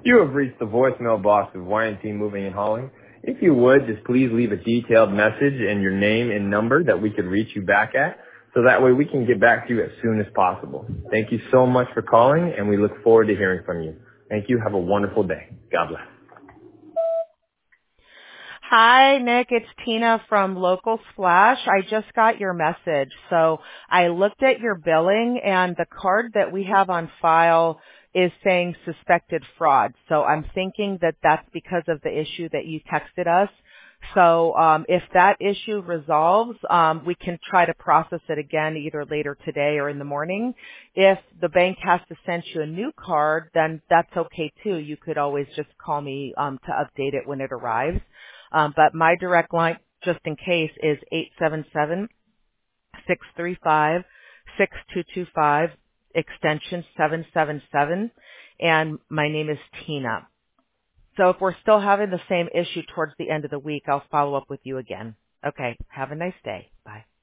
You have reached the voicemail box of Y&T Moving and Hauling. If you would, just please leave a detailed message and your name and number that we could reach you back at, so that way we can get back to you as soon as possible. Thank you so much for calling, and we look forward to hearing from you. Thank you. Have a wonderful day. God bless. Hi, Nick. It's Tina from Local Splash. I just got your message. So I looked at your billing, and the card that we have on file is saying suspected fraud. So I'm thinking that that's because of the issue that you texted us. So if that issue resolves, we can try to process it again either later today or in the morning. If the bank has to send you a new card, then that's okay too. You could always just call me to update it when it arrives. But my direct line, just in case, is 877-635-6225, extension 777, and my name is Tina. So if we're still having the same issue towards the end of the week, I'll follow up with you again. Okay, have a nice day. Bye.